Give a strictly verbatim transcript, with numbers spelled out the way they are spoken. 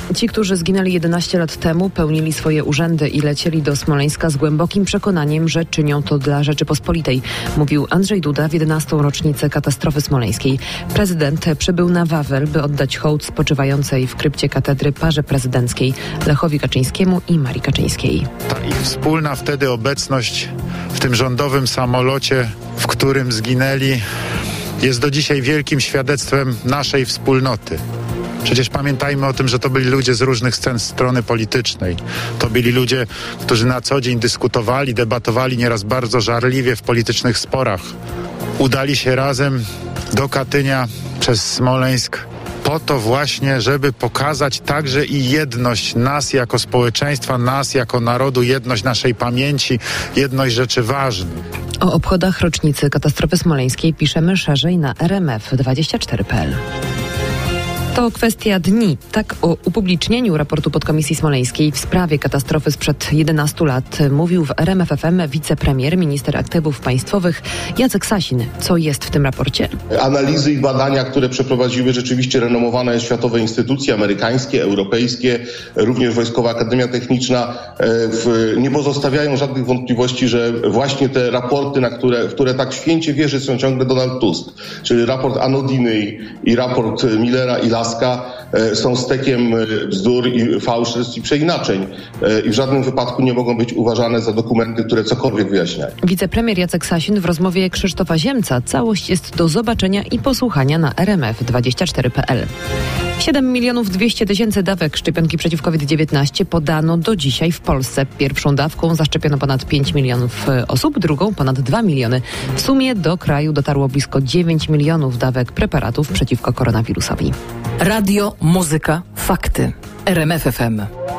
Ci, którzy zginęli jedenaście lat temu, pełnili swoje urzędy i lecieli do Smoleńska z głębokim przekonaniem, że czynią to dla Rzeczypospolitej, mówił Andrzej Duda w jedenastą rocznicę katastrofy smoleńskiej. Prezydent przybył na Wawel, by oddać hołd spoczywającej w krypcie katedry parze prezydenckiej Lechowi Kaczyńskiemu i Marii Kaczyńskiej. Ta ich wspólna wtedy obecność w tym rządowym samolocie, w którym zginęli, jest do dzisiaj wielkim świadectwem naszej wspólnoty. Przecież pamiętajmy o tym, że to byli ludzie z różnych scen strony politycznej. To byli ludzie, którzy na co dzień dyskutowali, debatowali nieraz bardzo żarliwie w politycznych sporach. Udali się razem do Katynia przez Smoleńsk po to właśnie, żeby pokazać także i jedność nas jako społeczeństwa, nas jako narodu, jedność naszej pamięci, jedność rzeczy ważnych. O obchodach rocznicy katastrofy smoleńskiej piszemy szerzej na r m f dwadzieścia cztery kropka p l. To kwestia dni. Tak o upublicznieniu raportu podkomisji smoleńskiej w sprawie katastrofy sprzed jedenastu lat mówił w R M F F M wicepremier, minister aktywów państwowych Jacek Sasin. Co jest w tym raporcie? Analizy i badania, które przeprowadziły rzeczywiście renomowane światowe instytucje amerykańskie, europejskie, również Wojskowa Akademia Techniczna, w, nie pozostawiają żadnych wątpliwości, że właśnie te raporty, na które, w które tak święcie wierzy są ciągle Donald Tusk, czyli raport Anodiny i raport Millera i Laska, są stekiem bzdur i fałszerstw i przeinaczeń i w żadnym wypadku nie mogą być uważane za dokumenty, które cokolwiek wyjaśniają. Wicepremier Jacek Sasin w rozmowie Krzysztofa Ziemca. Całość jest do zobaczenia i posłuchania na r m f dwadzieścia cztery kropka p l. siedem milionów dwieście tysięcy dawek szczepionki przeciw COVID dziewiętnaście podano do dzisiaj w Polsce. Pierwszą dawką zaszczepiono ponad pięć milionów osób, drugą ponad dwa miliony. W sumie do kraju dotarło blisko dziewięć milionów dawek preparatów przeciwko koronawirusowi. Radio, muzyka, fakty. R M F F M.